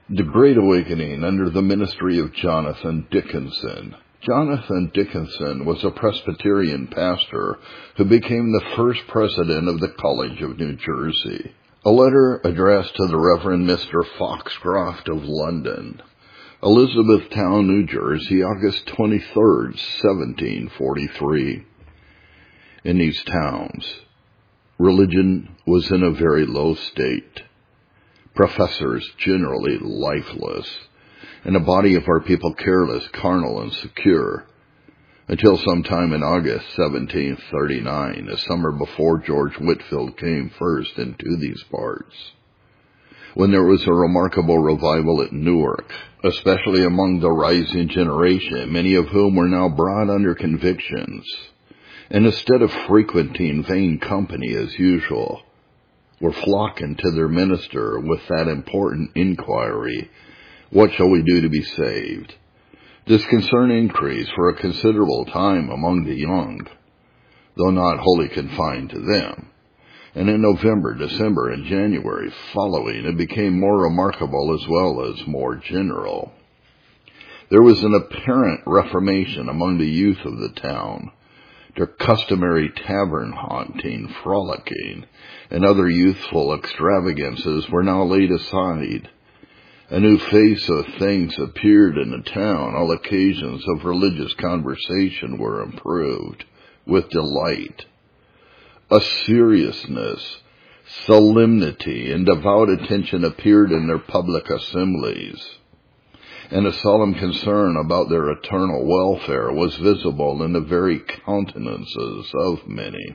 The Great Awakening under the ministry of Jonathan Dickinson. Jonathan Dickinson was a Presbyterian pastor who became the first president of the College of New Jersey. A letter addressed to the Reverend Mr. Foxcroft of London. Elizabethtown, New Jersey, August 23, 1743. In these towns, religion was in a very low state. Professors generally lifeless, and a body of our people careless, carnal, and secure, until sometime in August 1739, the summer before George Whitefield came first into these parts, when there was a remarkable revival at Newark, especially among the rising generation, many of whom were now brought under convictions, and instead of frequenting vain company as usual, were flocking to their minister with that important inquiry, "What shall we do to be saved?" This concern increased for a considerable time among the young, though not wholly confined to them, and in November, December, and January following, it became more remarkable as well as more general. There was an apparent reformation among the youth of the town. Their customary tavern haunting, frolicking, and other youthful extravagances were now laid aside. A new face of things appeared in the town. All occasions of religious conversation were improved with delight. A seriousness, solemnity, and devout attention appeared in their public assemblies, and a solemn concern about their eternal welfare was visible in the very countenances of many.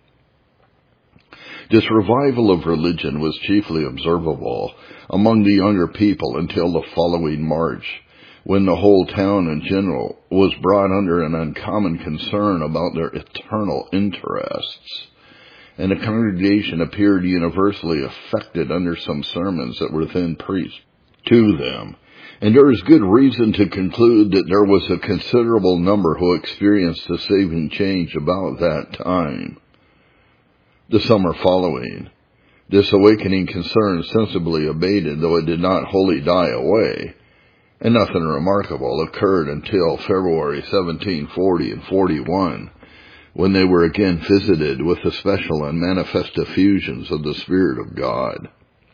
This revival of religion was chiefly observable among the younger people until the following March, when the whole town in general was brought under an uncommon concern about their eternal interests, and the congregation appeared universally affected under some sermons that were then preached to them. And there is good reason to conclude that there was a considerable number who experienced a saving change about that time. The summer following, this awakening concern sensibly abated, though it did not wholly die away, and nothing remarkable occurred until February 1740 and 41, when they were again visited with the special and manifest effusions of the Spirit of God.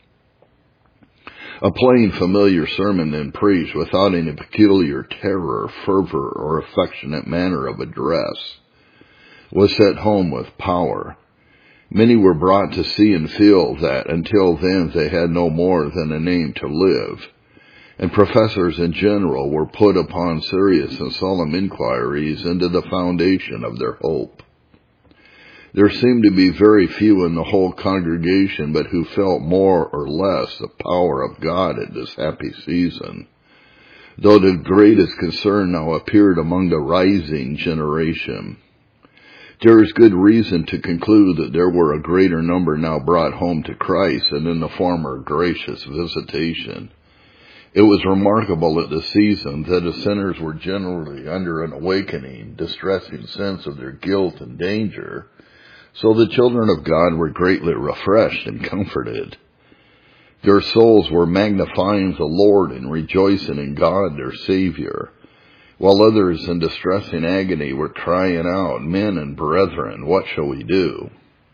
A plain, familiar sermon then preached without any peculiar terror, fervor, or affectionate manner of address was set home with power. Many were brought to see and feel that until then they had no more than a name to live, and professors in general were put upon serious and solemn inquiries into the foundation of their hope. There seemed to be very few in the whole congregation but who felt more or less the power of God at this happy season, though the greatest concern now appeared among the rising generation. There is good reason to conclude that there were a greater number now brought home to Christ than in the former gracious visitation. It was remarkable at this season that the sinners were generally under an awakening, distressing sense of their guilt and danger, so the children of God were greatly refreshed and comforted. Their souls were magnifying the Lord and rejoicing in God their Savior, while others in distressing agony were crying out, "Men and brethren, what shall we do?"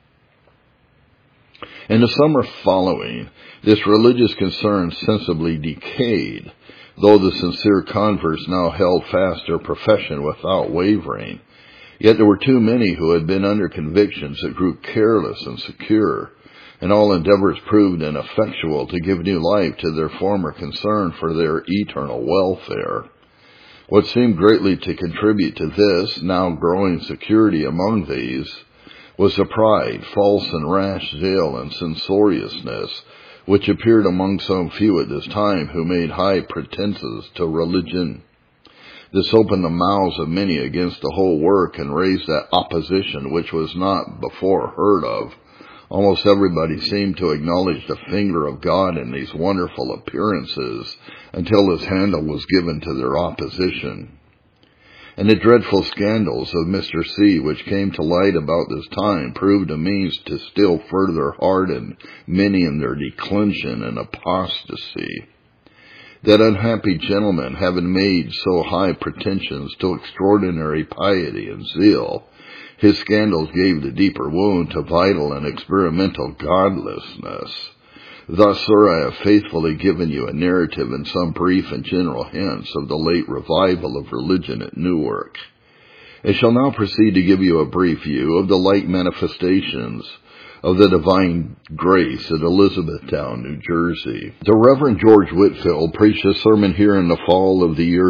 In the summer following, this religious concern sensibly decayed, though the sincere converts now held fast their profession without wavering. Yet there were too many who had been under convictions that grew careless and secure, and all endeavors proved ineffectual to give new life to their former concern for their eternal welfare. What seemed greatly to contribute to this now growing security among these was the pride, false and rash zeal, and censoriousness which appeared among some few at this time who made high pretenses to religion. This opened the mouths of many against the whole work and raised that opposition which was not before heard of. Almost everybody seemed to acknowledge the finger of God in these wonderful appearances until his handle was given to their opposition. And the dreadful scandals of Mr. C, which came to light about this time, proved a means to still further harden many in their declension and apostasy. That unhappy gentleman, having made so high pretensions to extraordinary piety and zeal, his scandals gave the deeper wound to vital and experimental godlessness. Thus, sir, I have faithfully given you a narrative and some brief and general hints of the late revival of religion at Newark. I shall now proceed to give you a brief view of the light manifestations of the divine grace at Elizabethtown, New Jersey. The Reverend George Whitefield preached a sermon here in the fall of the year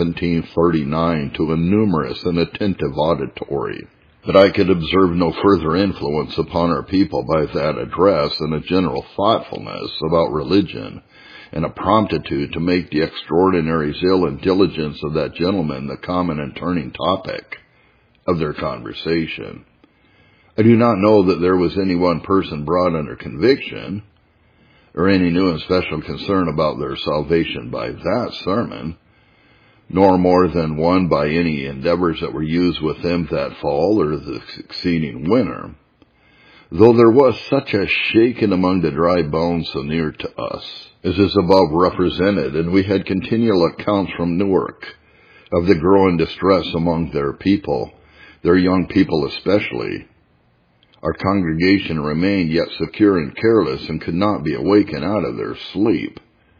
1739 to a numerous and attentive auditory. But I could observe no further influence upon our people by that address than a general thoughtfulness about religion and a promptitude to make the extraordinary zeal and diligence of that gentleman the common and turning topic of their conversation. I do not know that there was any one person brought under conviction, or any new and special concern about their salvation by that sermon, nor more than one by any endeavors that were used with them that fall or the succeeding winter, though there was such a shaking among the dry bones so near to us, as is above represented, and we had continual accounts from Newark of the growing distress among their people, their young people especially. Our congregation remained yet secure and careless, and could not be awakened out of their sleep.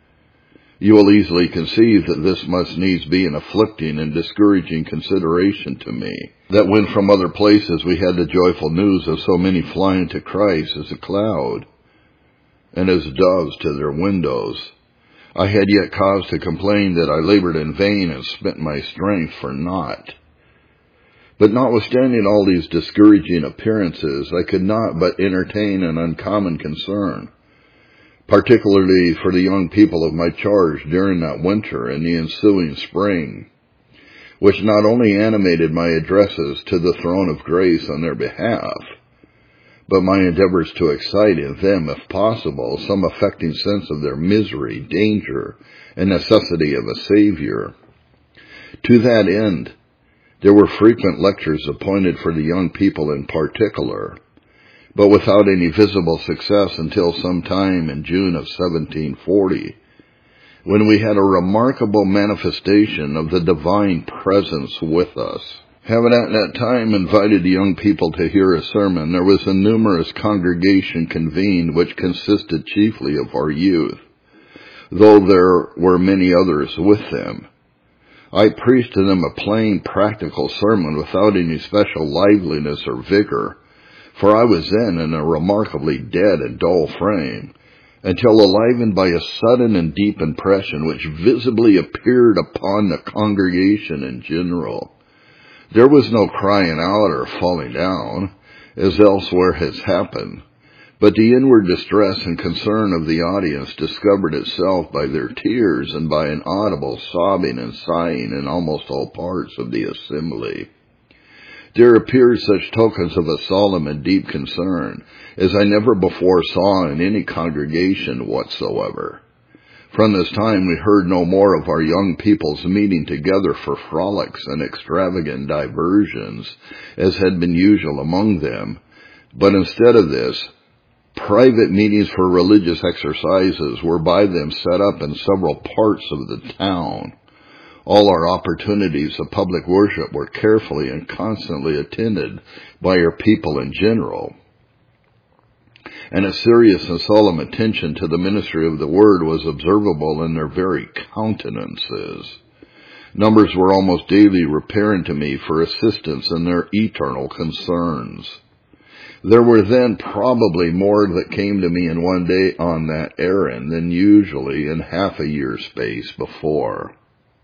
You will easily conceive that this must needs be an afflicting and discouraging consideration to me, that when from other places we had the joyful news of so many flying to Christ as a cloud, and as doves to their windows, I had yet cause to complain that I labored in vain and spent my strength for naught. But notwithstanding all these discouraging appearances, I could not but entertain an uncommon concern, particularly for the young people of my charge during that winter and the ensuing spring, which not only animated my addresses to the throne of grace on their behalf, but my endeavors to excite in them, if possible, some affecting sense of their misery, danger, and necessity of a Savior. To that end, there were frequent lectures appointed for the young people in particular, but without any visible success until some time in June of 1740, when we had a remarkable manifestation of the divine presence with us. Having at that time invited the young people to hear a sermon, there was a numerous congregation convened which consisted chiefly of our youth, though there were many others with them. I preached to them a plain, practical sermon without any special liveliness or vigor, for I was then in a remarkably dead and dull frame, until enlivened by a sudden and deep impression which visibly appeared upon the congregation in general. There was no crying out or falling down, as elsewhere has happened, but the inward distress and concern of the audience discovered itself by their tears and by an audible sobbing and sighing in almost all parts of the assembly. There appeared such tokens of a solemn and deep concern as I never before saw in any congregation whatsoever. From this time we heard no more of our young people's meeting together for frolics and extravagant diversions, as had been usual among them, but instead of this, private meetings for religious exercises were by them set up in several parts of the town. All our opportunities of public worship were carefully and constantly attended by our people in general, and a serious and solemn attention to the ministry of the word was observable in their very countenances. Numbers were almost daily repairing to me for assistance in their eternal concerns. There were then probably more that came to me in one day on that errand than usually in half a year's space before.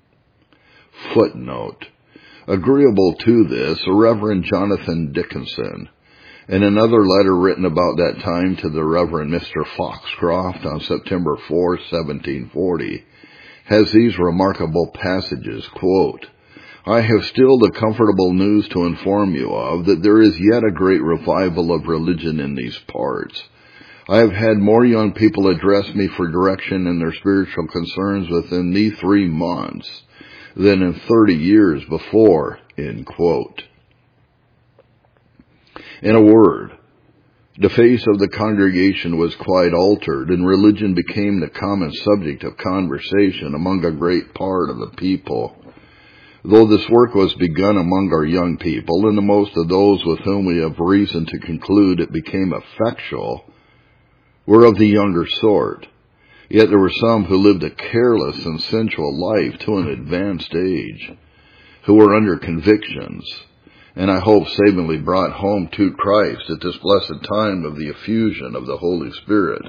Footnote. Agreeable to this, Reverend Jonathan Dickinson, in another letter written about that time to the Reverend Mr. Foxcroft on September 4, 1740, has these remarkable passages, quote, I have still the comfortable news to inform you of, that there is yet a great revival of religion in these parts. I have had more young people address me for direction in their spiritual concerns within these 3 months than in 30 years before, end quote. In a word, The face of the congregation was quite altered, and religion became the common subject of conversation among a great part of the people. Though this work was begun among our young people, and the most of those with whom we have reason to conclude it became effectual, were of the younger sort, yet there were some who lived a careless and sensual life to an advanced age, who were under convictions, and I hope savingly brought home to Christ at this blessed time of the effusion of the Holy Spirit.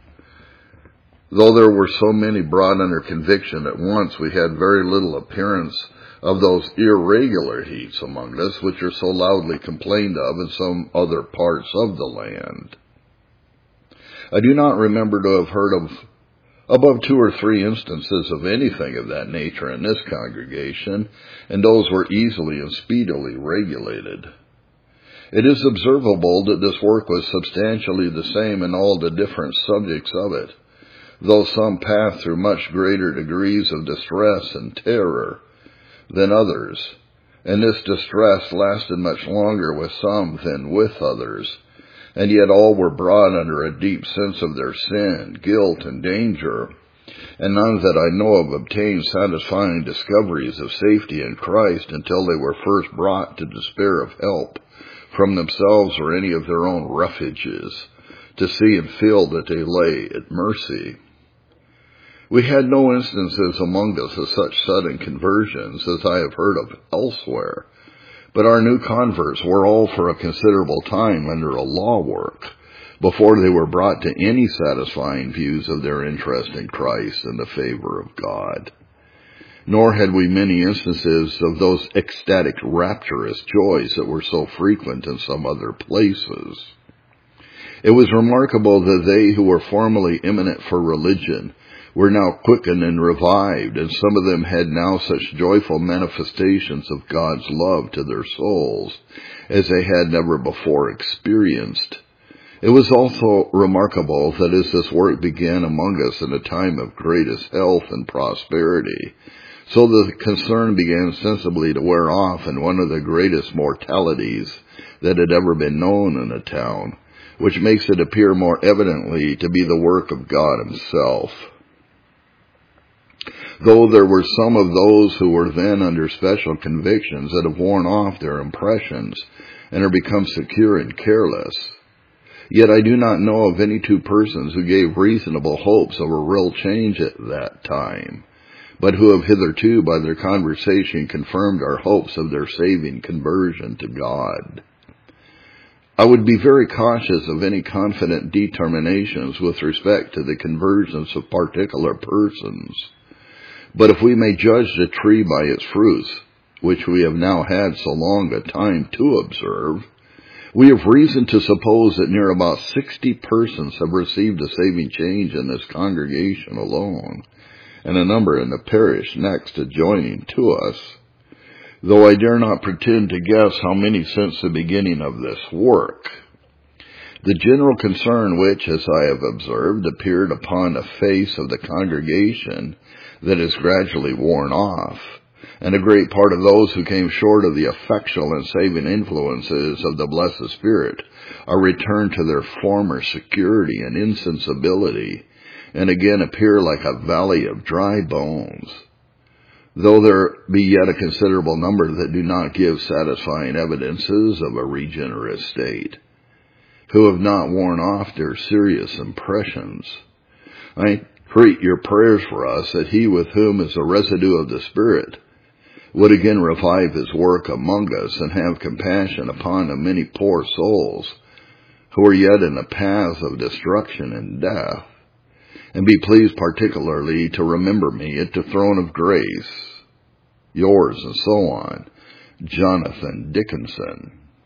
Though there were so many brought under conviction at once, we had very little appearance of those irregular heats among us which are so loudly complained of in some other parts of the land. I do not remember to have heard of above 2 or 3 instances of anything of that nature in this congregation, and those were easily and speedily regulated. It is observable that this work was substantially the same in all the different subjects of it, though some passed through much greater degrees of distress and terror than others, and this distress lasted much longer with some than with others, and yet all were brought under a deep sense of their sin, guilt, and danger, and none that I know of obtained satisfying discoveries of safety in Christ until they were first brought to despair of help from themselves or any of their own refuges, to see and feel that they lay at mercy. We had no instances among us of such sudden conversions as I have heard of elsewhere, but our new converts were all for a considerable time under a law work before they were brought to any satisfying views of their interest in Christ and the favor of God. Nor had we many instances of those ecstatic, rapturous joys that were so frequent in some other places. It was remarkable that they who were formerly eminent for religion were now quickened and revived, and some of them had now such joyful manifestations of God's love to their souls as they had never before experienced. It was also remarkable that as this work began among us in a time of greatest health and prosperity, so the concern began sensibly to wear off in one of the greatest mortalities that had ever been known in a town, which makes it appear more evidently to be the work of God Himself. Though there were some of those who were then under special convictions that have worn off their impressions and are become secure and careless, yet I do not know of any 2 persons who gave reasonable hopes of a real change at that time, but who have hitherto by their conversation confirmed our hopes of their saving conversion to God. I would be very cautious of any confident determinations with respect to the conversions of particular persons. But if we may judge the tree by its fruits, which we have now had so long a time to observe, we have reason to suppose that near about 60 persons have received a saving change in this congregation alone, and a number in the parish next adjoining to us, though I dare not pretend to guess how many since the beginning of this work. The general concern which, as I have observed, appeared upon the face of the congregation that is gradually worn off, and a great part of those who came short of the effectual and saving influences of the blessed Spirit are returned to their former security and insensibility, and again appear like a valley of dry bones, though there be yet a considerable number that do not give satisfying evidences of a regenerate state, who have not worn off their serious impressions. I entreat your prayers for us that He with whom is the residue of the Spirit would again revive His work among us and have compassion upon the many poor souls who are yet in the path of destruction and death, and be pleased particularly to remember me at the throne of grace. Yours and so on, Jonathan Dickinson.